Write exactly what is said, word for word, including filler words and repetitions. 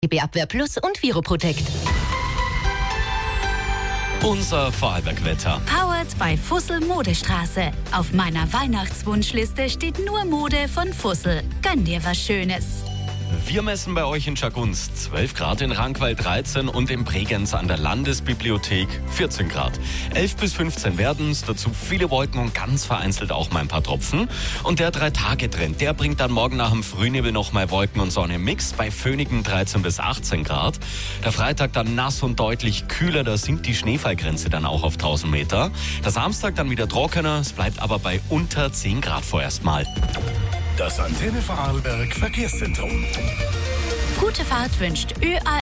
B B-Abwehr Plus und Viroprotect. Unser Vorarlberg-Wetter. Powered by Fussel Modestraße. Auf meiner Weihnachtswunschliste steht nur Mode von Fussel. Gönn dir was Schönes. Wir messen bei euch in Schagunz zwölf Grad, in Rankwald dreizehn und in Bregenz an der Landesbibliothek vierzehn Grad. elf bis fünfzehn werden es, dazu viele Wolken und ganz vereinzelt auch mal ein paar Tropfen. Und der Drei-Tage-Trend, der bringt dann morgen nach dem Frühnebel noch mal Wolken und Sonne im Mix, bei Föhnigen dreizehn bis achtzehn Grad. Der Freitag dann nass und deutlich kühler, da sinkt die Schneefallgrenze dann auch auf tausend Meter. Der Samstag dann wieder trockener, es bleibt aber bei unter zehn Grad vorerst mal. Das Antenne Vorarlberg Verkehrszentrum. Gute Fahrt wünscht Ö A